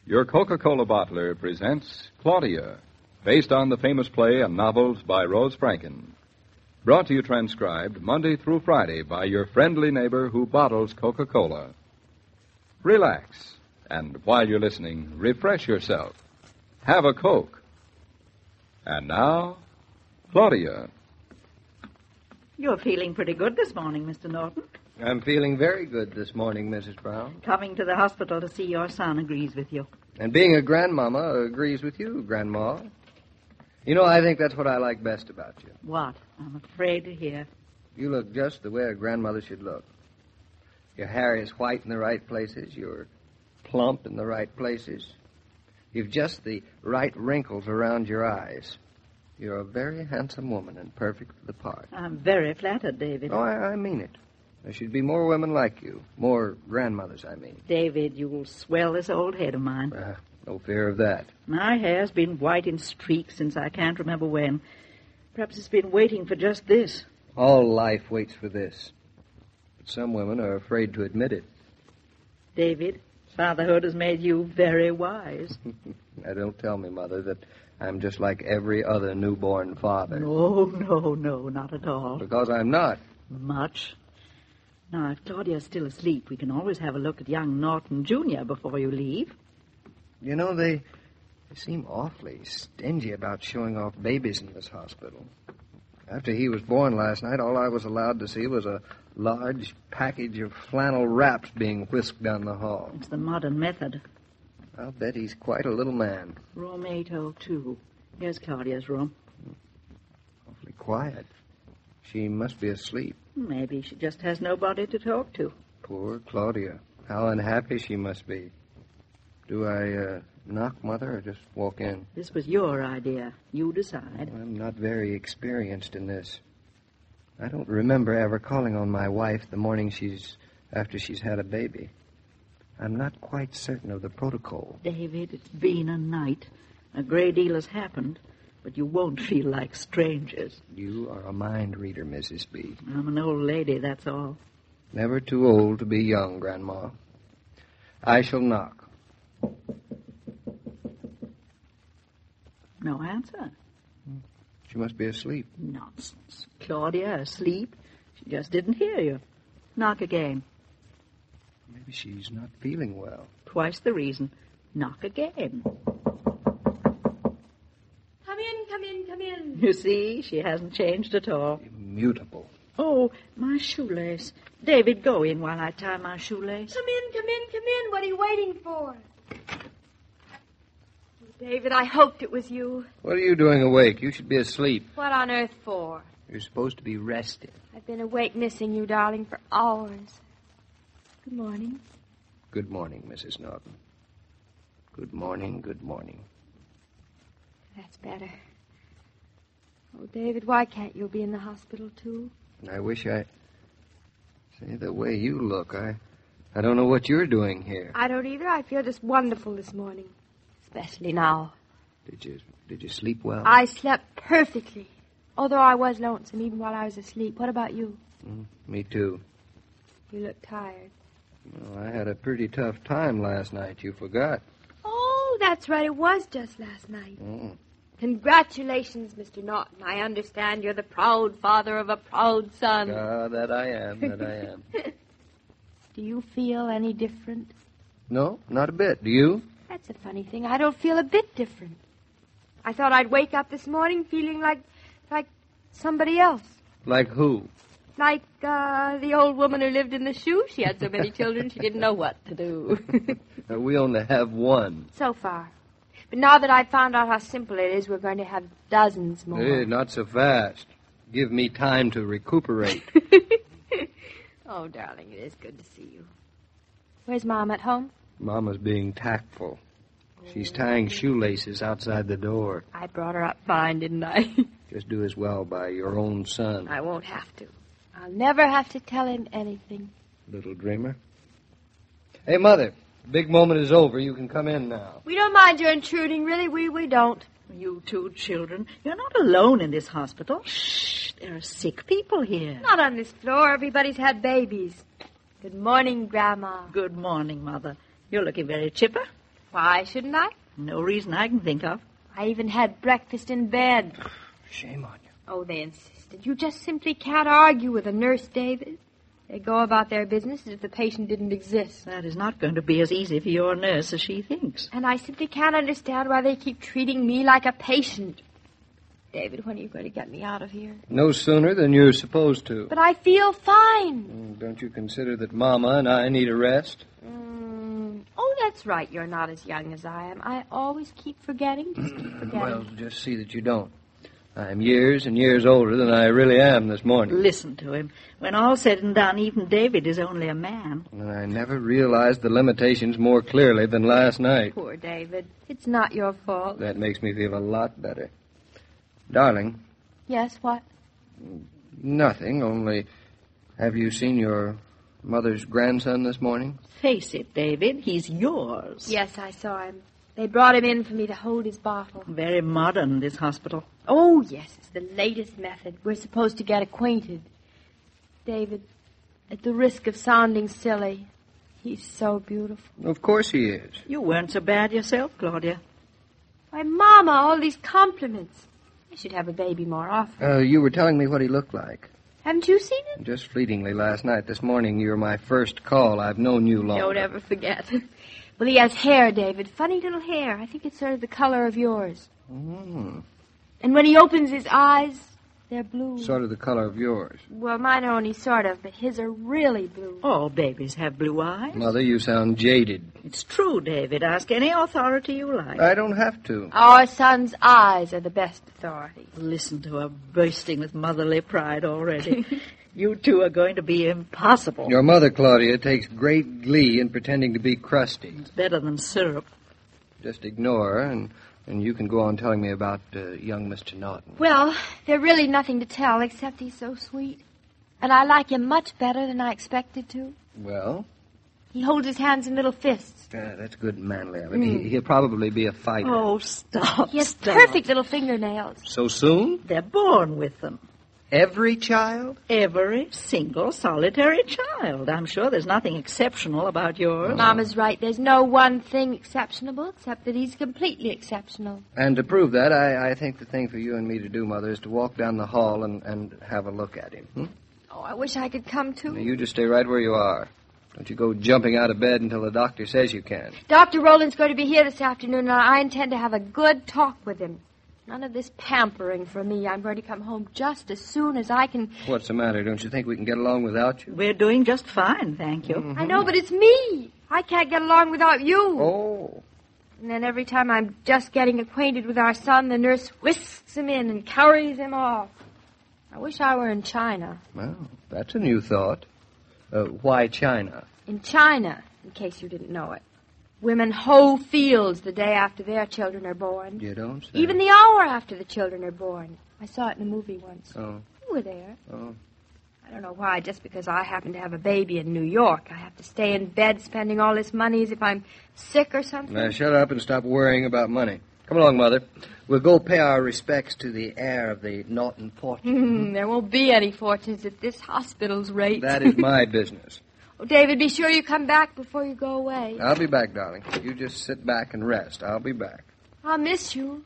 Your Coca-Cola bottler presents Claudia, based on the famous play and novels by Rose Franken. Brought to you transcribed Monday through Friday by your friendly neighbor who bottles Coca-Cola. Relax, and while you're listening, refresh yourself. Have a Coke. And now, Claudia. You're feeling pretty good this morning, Mr. Norton. I'm feeling very good this morning, Mrs. Brown. Coming to the hospital to see your son agrees with you. And being a grandmama agrees with you, Grandma. You know, I think that's what I like best about you. What? I'm afraid to hear. You look just the way a grandmother should look. Your hair is white in the right places. You're plump in the right places. You've just the right wrinkles around your eyes. You're a very handsome woman and perfect for the part. I'm very flattered, David. Oh, I mean it. There should be more women like you. More grandmothers, I mean. David, you'll swell this old head of mine. No fear of that. My hair's been white in streaks since I can't remember when. Perhaps it's been waiting for just this. All life waits for this. But some women are afraid to admit it. David, fatherhood has made you very wise. Now, don't tell me, Mother, that I'm just like every other newborn father. No, not at all. Because I'm not. Much. Now, if Claudia's still asleep, we can always have a look at young Norton Jr. before you leave. You know, they seem awfully stingy about showing off babies in this hospital. After he was born last night, all I was allowed to see was a large package of flannel wraps being whisked down the hall. It's the modern method. I'll bet he's quite a little man. Room 802. Here's Claudia's room. Awfully quiet. She must be asleep. Maybe she just has nobody to talk to. Poor Claudia. How unhappy she must be. Do I knock, Mother, or just walk in? This was your idea. You decide. I'm not very experienced in this. I don't remember ever calling on my wife the morning after she's had a baby. I'm not quite certain of the protocol. David, it's been a night. A great deal has happened, but you won't feel like strangers. You are a mind reader, Mrs. B. I'm an old lady, that's all. Never too old to be young, Grandma. I shall knock. No answer. She must be asleep. Nonsense. Claudia asleep? She just didn't hear you. Knock again. Maybe she's not feeling well. Twice the reason. Knock again. Come in. You see, she hasn't changed at all. Immutable. Oh, my shoelace. David, go in while I tie my shoelace. Come in. What are you waiting for? Oh, David, I hoped it was you. What are you doing awake? You should be asleep. What on earth for? You're supposed to be resting. I've been awake missing you, darling, for hours. Good morning. Good morning, Mrs. Norton. Good morning. That's better. Oh, David, why can't you be in the hospital, too? I wish I... Say, the way you look, I don't know what you're doing here. I don't either. I feel just wonderful this morning. Especially now. Did you sleep well? I slept perfectly. Although I was lonesome even while I was asleep. What about you? Me too. You look tired. Well, I had a pretty tough time last night. You forgot. Oh, that's right. It was just last night. Congratulations, Mr. Norton. I understand you're the proud father of a proud son. That I am. Do you feel any different? No, not a bit. Do you? That's a funny thing. I don't feel a bit different. I thought I'd wake up this morning feeling like somebody else. Like who? Like the old woman who lived in the shoe. She had so many children she didn't know what to do. We only have one. So far. But now that I've found out how simple it is, we're going to have dozens more. Hey, not so fast. Give me time to recuperate. Oh, darling, it is good to see you. Where's Mom, at home? Mama's being tactful. She's tying shoelaces outside the door. I brought her up fine, didn't I? Just do as well by your own son. I won't have to. I'll never have to tell him anything. Little dreamer. Hey, Mother, the big moment is over. You can come in now. We don't mind your intruding, really. We don't. You two children, you're not alone in this hospital. Shh, there are sick people here. Not on this floor. Everybody's had babies. Good morning, Grandma. Good morning, Mother. You're looking very chipper. Why shouldn't I? No reason I can think of. I even had breakfast in bed. Shame on you. Oh, they insisted. You just simply can't argue with a nurse, David. They go about their business as if the patient didn't exist. That is not going to be as easy for your nurse as she thinks. And I simply can't understand why they keep treating me like a patient. David, when are you going to get me out of here? No sooner than you're supposed to. But I feel fine. Don't you consider that Mama and I need a rest? Oh, that's right. You're not as young as I am. I always keep forgetting. Just keep forgetting. Well, just see that you don't. I'm years and years older than I really am this morning. Listen to him. When all's said and done, even David is only a man. And I never realized the limitations more clearly than last night. Poor David. It's not your fault. That makes me feel a lot better. Darling. Yes, what? Nothing, only have you seen your mother's grandson this morning? Face it, David, he's yours. Yes, I saw him. They brought him in for me to hold his bottle. Very modern, this hospital. Oh, yes, it's the latest method. We're supposed to get acquainted. David, at the risk of sounding silly, he's so beautiful. Of course he is. You weren't so bad yourself, Claudia. Why, Mama, all these compliments. I should have a baby more often. You were telling me what he looked like. Haven't you seen him? Just fleetingly last night. This morning, you're my first call. I've known you long. Don't ever forget. Well, he has hair, David. Funny little hair. I think it's sort of the color of yours. Mm. And when he opens his eyes, they're blue. Sort of the color of yours. Well, mine are only sort of, but his are really blue. All babies have blue eyes. Mother, you sound jaded. It's true, David. Ask any authority you like. I don't have to. Our son's eyes are the best authority. Listen to her bursting with motherly pride already. You two are going to be impossible. Your mother, Claudia, takes great glee in pretending to be crusty. It's better than syrup. Just ignore her, and you can go on telling me about young Mr. Norton. Well, there's really nothing to tell, except he's so sweet. And I like him much better than I expected to. Well? He holds his hands in little fists. That's good and manly of him. He'll probably be a fighter. Oh, stop. He has stop. perfect little fingernails. So soon? They're born with them. Every child? Every single solitary child. I'm sure there's nothing exceptional about yours. Mama's right. There's no one thing exceptional, except that he's completely exceptional. And to prove that, I think the thing for you and me to do, Mother, is to walk down the hall and have a look at him. Hmm? Oh, I wish I could come, too. Now, you just stay right where you are. Don't you go jumping out of bed until the doctor says you can. Dr. Rowland's going to be here this afternoon, and I intend to have a good talk with him. None of this pampering for me. I'm going to come home just as soon as I can. What's the matter? Don't you think we can get along without you? We're doing just fine, thank you. I know, but it's me. I can't get along without you. Oh. And then every time I'm just getting acquainted with our son, the nurse whisks him in and carries him off. I wish I were in China. Well, that's a new thought. Why China? In China, in case you didn't know it, women hoe fields the day after their children are born. You don't say. Even the hour after the children are born. I saw it in a movie once. Oh. You were there. Oh. I don't know why, just because I happen to have a baby in New York, I have to stay in bed spending all this money as if I'm sick or something. Now, shut up and stop worrying about money. Come along, Mother. We'll go pay our respects to the heir of the Norton fortune. There won't be any fortunes at this hospital's rate. That is my business. Oh, David, be sure you come back before you go away. I'll be back, darling. You just sit back and rest. I'll be back. I'll miss you.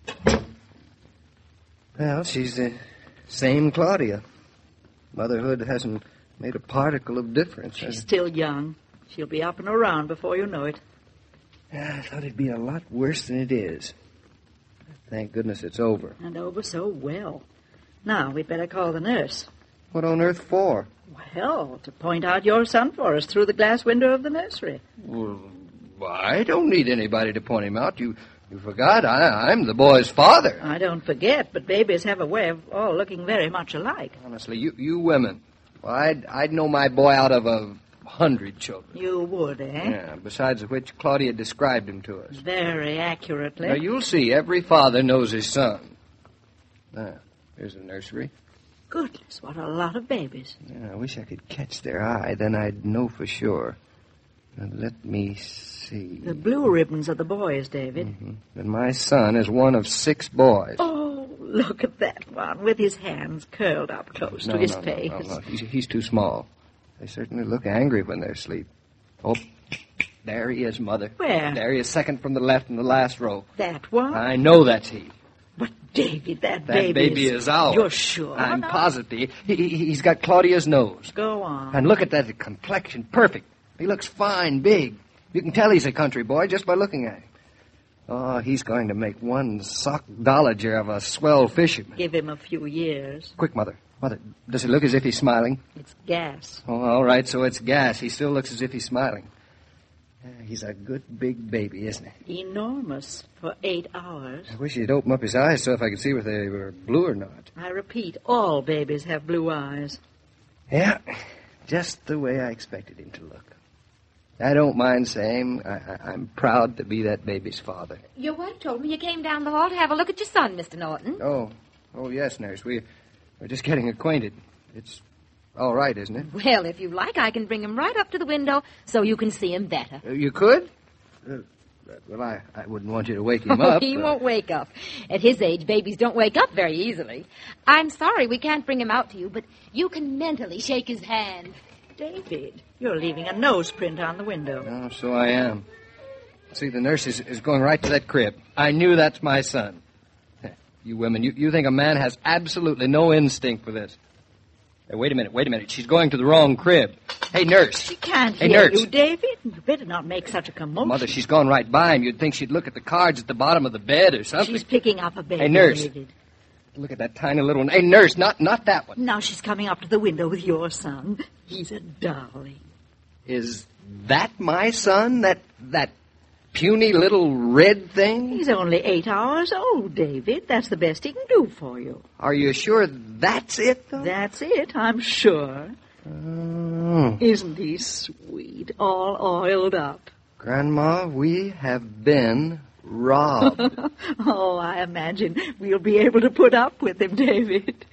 Well, she's the same Claudia. Motherhood hasn't made a particle of difference. She's still young. She'll be up and around before you know it. I thought it'd be a lot worse than it is. Thank goodness it's over. And over so well. Now, we'd better call the nurse. What on earth for? Well, to point out your son for us through the glass window of the nursery. Well, I don't need anybody to point him out. You forgot I'm the boy's father. I don't forget, but babies have a way of all looking very much alike. Honestly, you women. Well, I'd know my boy out of 100 children. You would, eh? Yeah, besides which Claudia described him to us. Very accurately. Now, you'll see. Every father knows his son. Here's the nursery. Goodness, what a lot of babies. Yeah, I wish I could catch their eye. Then I'd know for sure. Now, let me see. The blue ribbons are the boys, David. Mm-hmm. And my son is one of 6 boys. Oh, look at that one with his hands curled up close to his face. No. He's too small. They certainly look angry when they're asleep. Oh, There he is, Mother. Where? There he is, second from the left in the last row. That one? I know that's he. But, David, that baby is ours. You're sure? I'm positive. He's got Claudia's nose. Go on. And look at that complexion. Perfect. He looks fine, big. You can tell he's a country boy just by looking at him. Oh, he's going to make one sockdolager of a swell fisherman. Give him a few years. Quick, Mother. Mother, does it look as if he's smiling? It's gas. Oh, all right, so it's gas. He still looks as if he's smiling. He's a good big baby, isn't he? Enormous for 8 hours. I wish he'd open up his eyes so if I could see whether they were blue or not. I repeat, all babies have blue eyes. Yeah, just the way I expected him to look. I don't mind saying I'm proud to be that baby's father. Your wife told me you came down the hall to have a look at your son, Mr. Norton. Oh, yes, Nurse. We're just getting acquainted. It's all right, isn't it? Well, if you like, I can bring him right up to the window so you can see him better. You could? Well, I wouldn't want you to wake him up. He won't wake up. At his age, babies don't wake up very easily. I'm sorry we can't bring him out to you, but you can mentally shake his hand. David, you're leaving a nose print on the window. Oh, so I am. See, the nurse is going right to that crib. I knew that's my son. You women, you think a man has absolutely no instinct for this. Hey, wait a minute. She's going to the wrong crib. Hey, nurse. She can't Hey, hear nurse. you, David. You better not make such a commotion. Mother, she's gone right by him. You'd think she'd look at the cards at the bottom of the bed or something. She's picking up a baby, Hey, nurse. David. Look at that tiny little one. Hey, nurse, not that one. Now she's coming up to the window with your son. He's a darling. Is that my son? That puny little red thing? He's only 8 hours old, David. That's the best he can do for you. Are you sure that's it, though? That's it, I'm sure. Isn't he sweet? All oiled up. Grandma, we have been robbed. Oh, I imagine we'll be able to put up with him, David.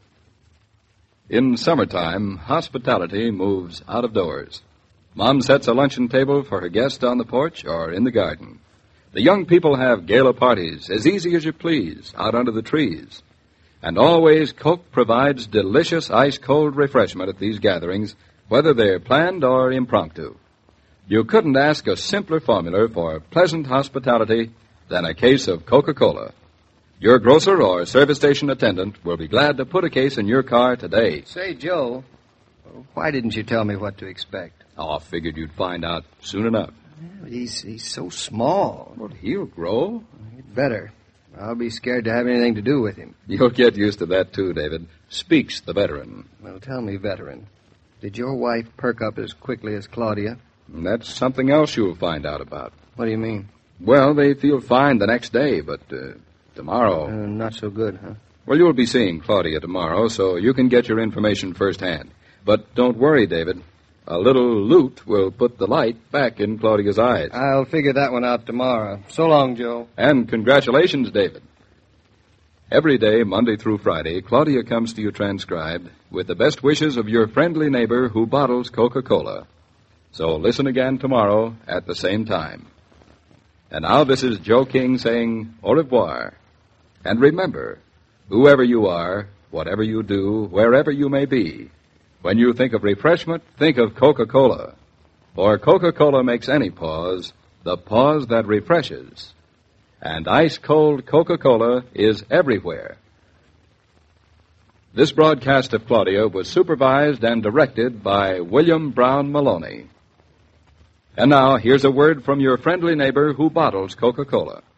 In summertime, hospitality moves out of doors. Mom sets a luncheon table for her guests on the porch or in the garden. The young people have gala parties, as easy as you please, out under the trees. And always Coke provides delicious ice-cold refreshment at these gatherings, whether they're planned or impromptu. You couldn't ask a simpler formula for pleasant hospitality than a case of Coca-Cola. Your grocer or service station attendant will be glad to put a case in your car today. Say, Joe, why didn't you tell me what to expect? Oh, I figured you'd find out soon enough. Well, he's so small. Well, he'll grow. He'd better. I'll be scared to have anything to do with him. You'll get used to that, too, David. Speaks the veteran. Well, tell me, veteran, did your wife perk up as quickly as Claudia? And that's something else you'll find out about. What do you mean? Well, they feel fine the next day, but tomorrow... Not so good, huh? Well, you'll be seeing Claudia tomorrow, so you can get your information firsthand. But don't worry, David. A little loot will put the light back in Claudia's eyes. I'll figure that one out tomorrow. So long, Joe. And congratulations, David. Every day, Monday through Friday, Claudia comes to you transcribed with the best wishes of your friendly neighbor who bottles Coca-Cola. So listen again tomorrow at the same time. And now this is Joe King saying au revoir. And remember, whoever you are, whatever you do, wherever you may be, when you think of refreshment, think of Coca-Cola. For Coca-Cola makes any pause the pause that refreshes. And ice-cold Coca-Cola is everywhere. This broadcast of Claudia was supervised and directed by William Brown Maloney. And now, here's a word from your friendly neighbor who bottles Coca-Cola.